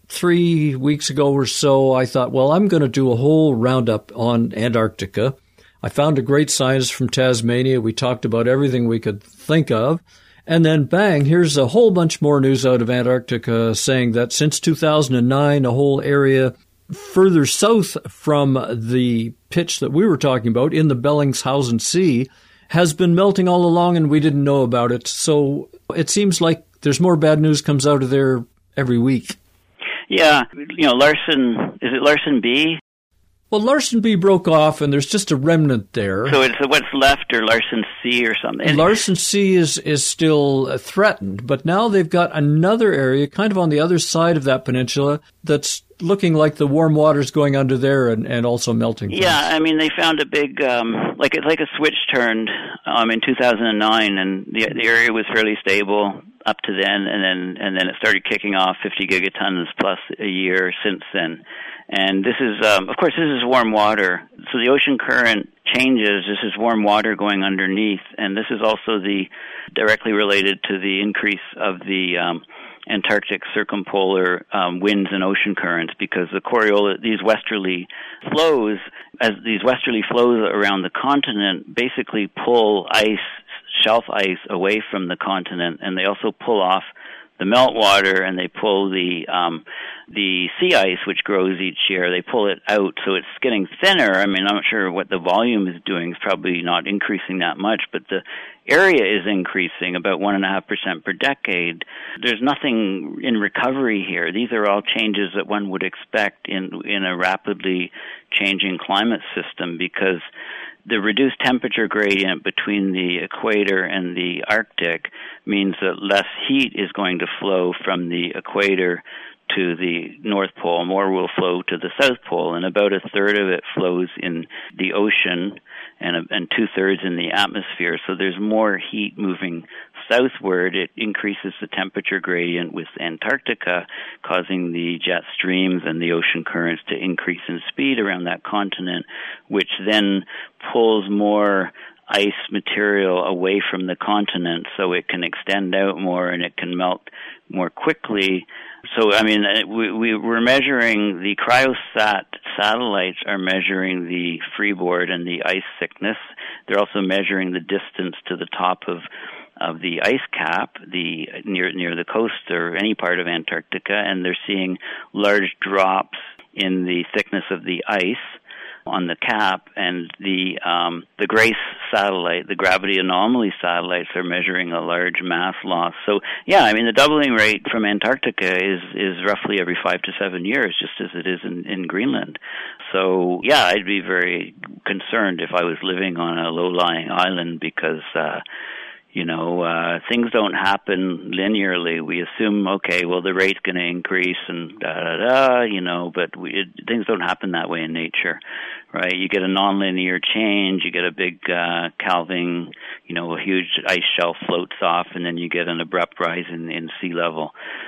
three weeks ago or so, I thought, well, I'm going to do a whole roundup on Antarctica. I found a great scientist from Tasmania. We talked about everything we could think of. And then, bang, here's a whole bunch more news out of Antarctica saying that since two thousand nine, a whole area further south from the pitch that we were talking about in the Bellingshausen Sea has been melting all along, and we didn't know about it. So it seems like there's more bad news comes out of there every week. Yeah, you know, Larsen, is it Larsen B? Well, Larsen B broke off, and there's just a remnant there. So it's what's left, or Larsen C or something? And Larsen C is, is still threatened, but now they've got another area kind of on the other side of that peninsula that's looking like the warm water's going under there and, and also melting. Yeah, I mean, they found a big, um, like it's like a switch turned um, in two thousand nine, and the the area was fairly stable up to then, and then and then it started kicking off fifty gigatons plus a year since then. And this is, um, of course, this is warm water. So the ocean current changes. This is warm water going underneath, and this is also the directly related to the increase of the um, Antarctic circumpolar um, winds and ocean currents, because the Coriolis, these westerly flows, as these westerly flows around the continent, basically pull ice, shelf ice, away from the continent, and they also pull off the meltwater, and they pull the um, the sea ice, which grows each year. They pull it out, so it's getting thinner. I mean, I'm not sure what the volume is doing. It's probably not increasing that much, but the area is increasing about one and a half percent per decade. There's nothing in recovery here. These are all changes that one would expect in in a rapidly changing climate system, because the reduced temperature gradient between the equator and the Arctic means that less heat is going to flow from the equator to the North Pole. More will flow to the South Pole, and about a third of it flows in the ocean and, and two-thirds in the atmosphere. So there's more heat moving southward. It increases the temperature gradient with Antarctica, causing the jet streams and the ocean currents to increase in speed around that continent, which then pulls more ice material away from the continent so it can extend out more and it can melt more quickly. So, I mean, we, we, we're measuring, the cryosat satellites are measuring the freeboard and the ice thickness. They're also measuring the distance to the top of of the ice cap, the near near the coast or any part of Antarctica, and they're seeing large drops in the thickness of the ice on the cap, and the um, the GRACE satellite, the gravity anomaly satellites, are measuring a large mass loss. So, yeah, I mean, the doubling rate from Antarctica is, is roughly every five to seven years, just as it is in, in Greenland. So, yeah, I'd be very concerned if I was living on a low-lying island, because uh, You know, uh, things don't happen linearly. We assume, okay, well, the rate's going to increase and da-da-da, you know, but we, it, things don't happen that way in nature, right? You get a nonlinear change, you get a big uh, calving, you know, a huge ice shelf floats off, and then you get an abrupt rise in, in sea level.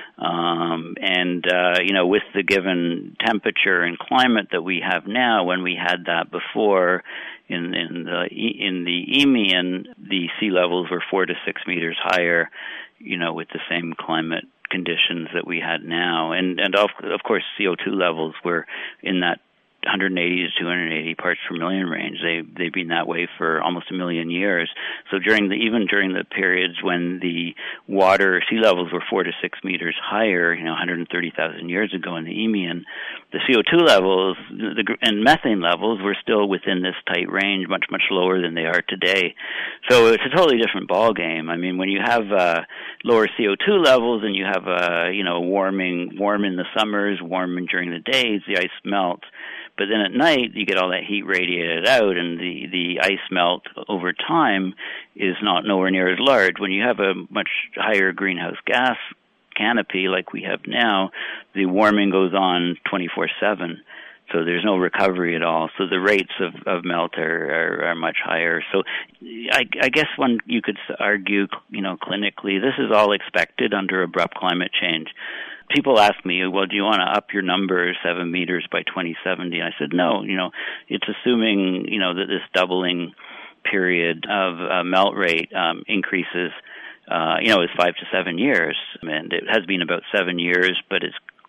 Um, and, uh, you know, with the given temperature and climate that we have now, when we had that before, In, in the in the Eemian, the sea levels were four to six meters higher, you know, with the same climate conditions that we had now, and and of, of course C O two levels were in that one hundred eighty to two hundred eighty parts per million range. They they've been that way for almost a million years. So during the even during the periods when the water sea levels were four to six meters higher, you know, one hundred thirty thousand years ago in the Eemian, the C O two levels the, and methane levels were still within this tight range, much much lower than they are today. So it's a totally different ball game. I mean, when you have uh, lower C O two levels and you have uh, you know warming warm in the summers, warm during the days, the ice melts. But then at night, you get all that heat radiated out, and the, the ice melt over time is not nowhere near as large. When you have a much higher greenhouse gas canopy like we have now, the warming goes on twenty-four seven. So there's no recovery at all. So the rates of, of melt are, are, are much higher. So I, I guess one you could argue, you know, clinically, this is all expected under abrupt climate change. People ask me, well, do you want to up your numbers seven meters by twenty seventy? I said, no, you know, it's assuming, you know, that this doubling period of uh, melt rate um, increases, uh, you know, is five to seven years. And it has been about seven years, but it's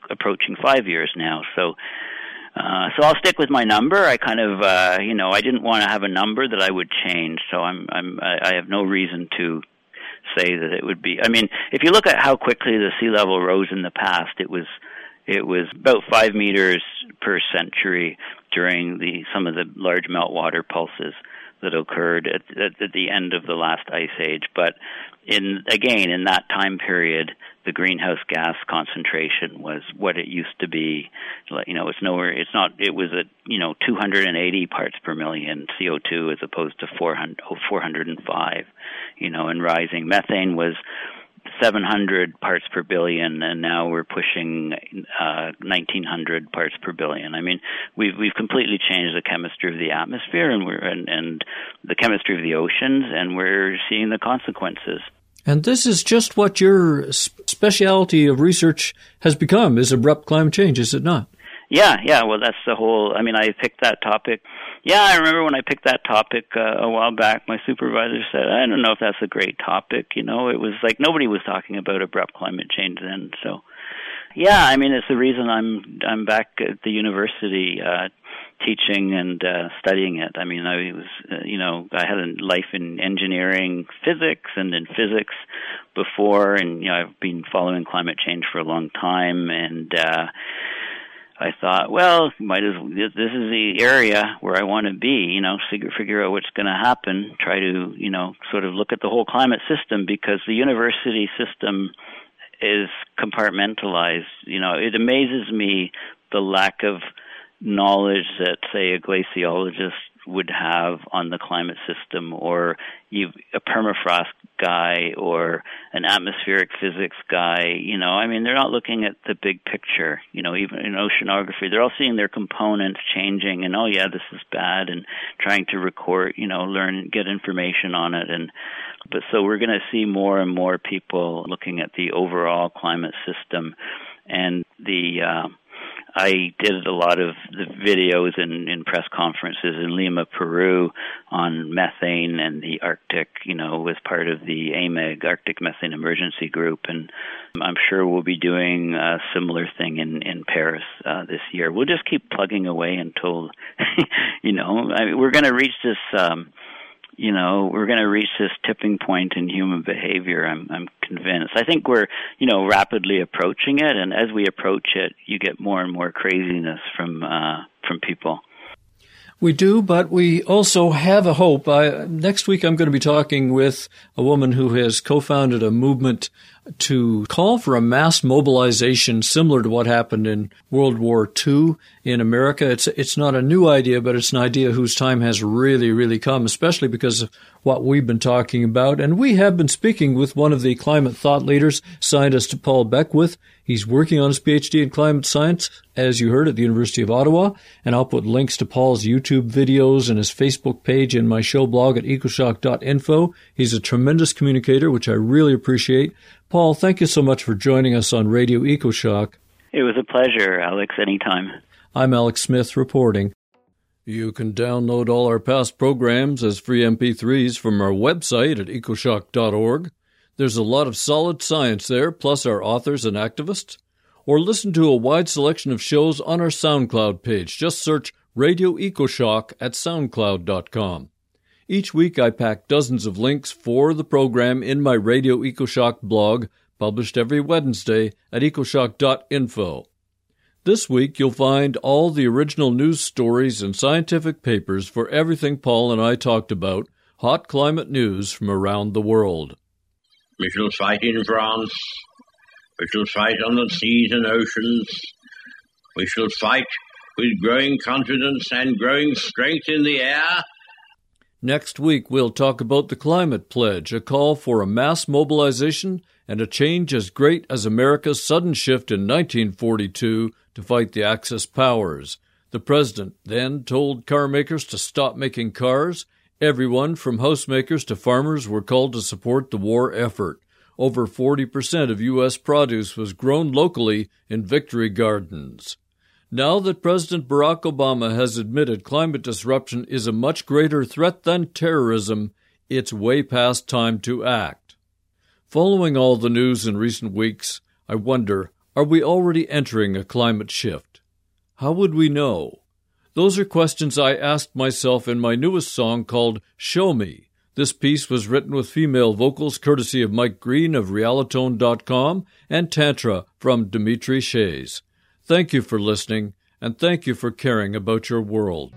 approaching five years now. So, uh, so I'll stick with my number. I kind of, uh, you know, I didn't want to have a number that I would change. So I'm, I'm, I have no reason to say that it would be. I mean, if you look at how quickly the sea level rose in the past, it was, it was about five meters per century during the some of the large meltwater pulses that occurred at, at, at the end of the last ice age. But in again, in that time period, the greenhouse gas concentration was what it used to be. You know, it's nowhere. It's not. It was at you know two hundred eighty parts per million C O two as opposed to four hundred, four hundred five. You know, and rising. Methane was seven hundred parts per billion, and now we're pushing uh, nineteen hundred parts per billion. I mean, we've we've completely changed the chemistry of the atmosphere and we're and, and the chemistry of the oceans, and we're seeing the consequences. And this is just what your specialty of research has become, is abrupt climate change, is it not? Yeah, yeah. Well, that's the whole. I mean, I picked that topic. Yeah, I remember when I picked that topic uh, a while back, my supervisor said, I don't know if that's a great topic. You know, it was like nobody was talking about abrupt climate change then. So, yeah, I mean, it's the reason I'm I'm back at the university uh, teaching and uh, studying it. I mean, I was, uh, you know, I had a life in engineering, physics, and in physics before, and you know, I've been following climate change for a long time, and uh, I thought, well, might as this, this is the area where I want to be, you know, figure, figure out what's going to happen, try to, you know, sort of look at the whole climate system, because the university system is compartmentalized. You know, it amazes me the lack of knowledge that, say, a glaciologist would have on the climate system, or you, a permafrost guy or an atmospheric physics guy. You know, I mean, they're not looking at the big picture. You know, even in oceanography, they're all seeing their components changing, and oh yeah, this is bad, and trying to record, you know, learn, get information on it. And but so we're going to see more and more people looking at the overall climate system, and the uh, I did a lot of the videos in, in press conferences in Lima, Peru, on methane and the Arctic, you know, was part of the A M E G, Arctic Methane Emergency Group, and I'm sure we'll be doing a similar thing in, in Paris uh, this year. We'll just keep plugging away until, you know, I mean, we're going to reach this, um, you know, we're going to reach this tipping point in human behavior, I'm, I'm convinced. I think we're, you know, rapidly approaching it, and as we approach it, you get more and more craziness from uh, from people. We do, but we also have a hope. I, next week I'm going to be talking with a woman who has co-founded a movement to call for a mass mobilization similar to what happened in World War Two in America. It's it's not a new idea, but it's an idea whose time has really, really come, especially because of what we've been talking about. And we have been speaking with one of the climate thought leaders, scientist Paul Beckwith. He's working on his P H D in climate science, as you heard, at the University of Ottawa. And I'll put links to Paul's YouTube videos and his Facebook page in my show blog at ecoshock dot info. He's a tremendous communicator, which I really appreciate. Paul, thank you so much for joining us on Radio EcoShock. It was a pleasure, Alex, anytime. I'm Alex Smith reporting. You can download all our past programs as free M P threes from our website at ecoshock dot org. There's a lot of solid science there, plus our authors and activists. Or listen to a wide selection of shows on our SoundCloud page. Just search Radio EcoShock at soundcloud dot com. Each week I pack dozens of links for the program in my Radio EcoShock blog, published every Wednesday at ecoshock dot info. This week you'll find all the original news stories and scientific papers for everything Paul and I talked about, hot climate news from around the world. We shall fight in France. We shall fight on the seas and oceans. We shall fight with growing confidence and growing strength in the air. Next week, we'll talk about the Climate Pledge, a call for a mass mobilization and a change as great as America's sudden shift in nineteen forty-two to fight the Axis powers. The president then told car makers to stop making cars. Everyone from housemakers to farmers were called to support the war effort. Over forty percent of U S produce was grown locally in victory gardens. Now that President Barack Obama has admitted climate disruption is a much greater threat than terrorism, it's way past time to act. Following all the news in recent weeks, I wonder, Are we already entering a climate shift? How would we know? Those are questions I asked myself in my newest song called Show Me. This piece was written with female vocals courtesy of Mike Green of Realitone dot com and Tantra from Dimitri Shays. Thank you for listening, and thank you for caring about your world.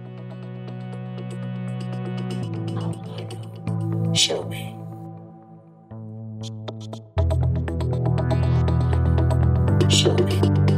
Show me. Show me.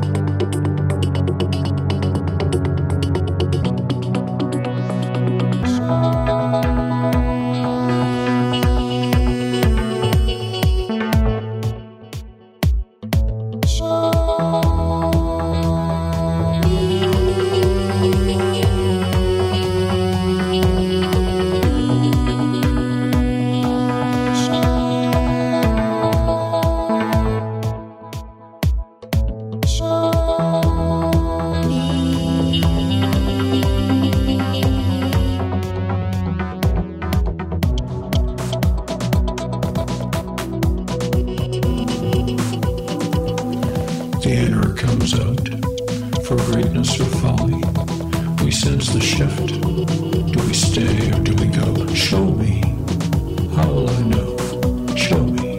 The inner comes out for greatness or folly. We sense the shift. Do we stay or do we go? Show me. How will I know? Show me.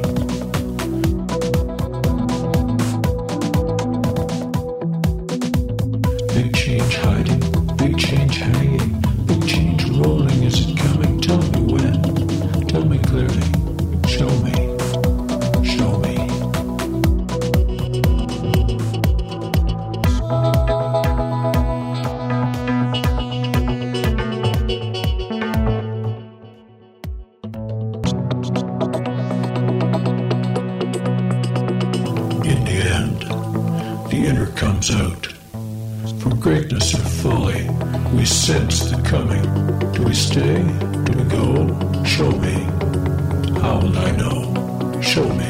Big change hiding, big change hanging, big change rolling. Is it coming? Tell me when. Tell me clearly. Show me. Show me. Comes out. From greatness or folly, we sense the coming. Do we stay? Do we go? Show me. How will I know? Show me.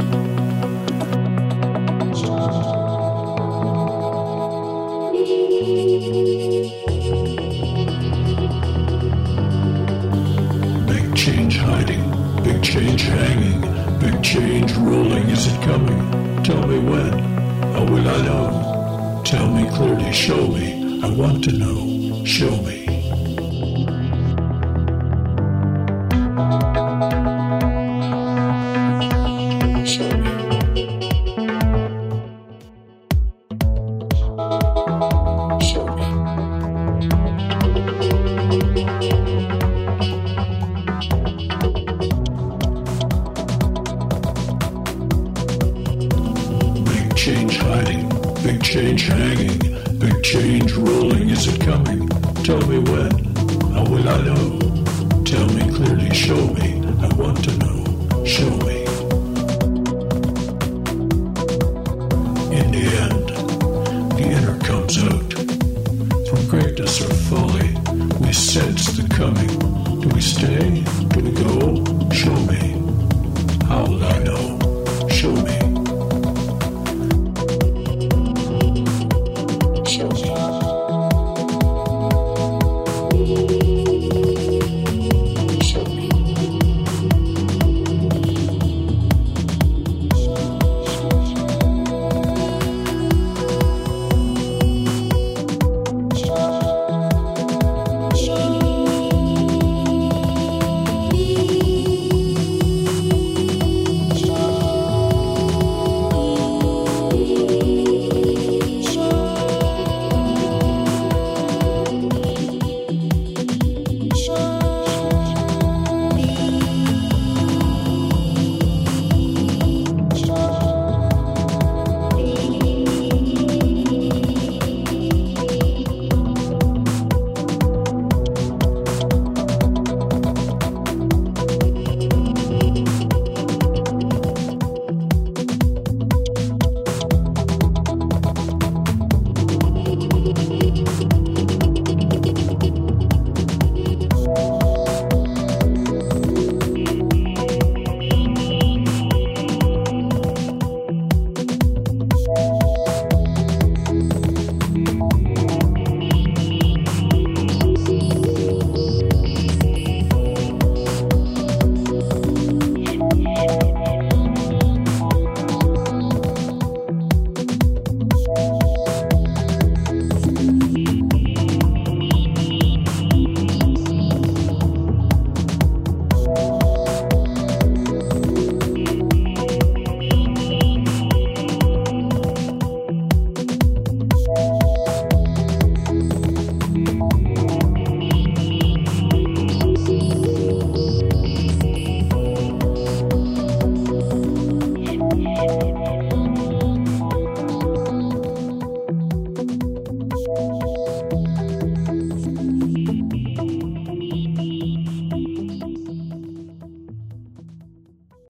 Big change hiding, big change hanging, big change rolling. Is it coming? Tell me when. How will I know? Tell me clearly, show me. I want to know. Show me. Show me. Show me. Big change hiding. Big change hanging, big change rolling. Is it coming? Tell me when. How will I know? Tell me clearly, show me. I want to know. Show me. In the end, the inner comes out. From greatness or folly, we sense the coming. Do we stay? Do we go? Show me. How will I know? Show me. Show me. Bye.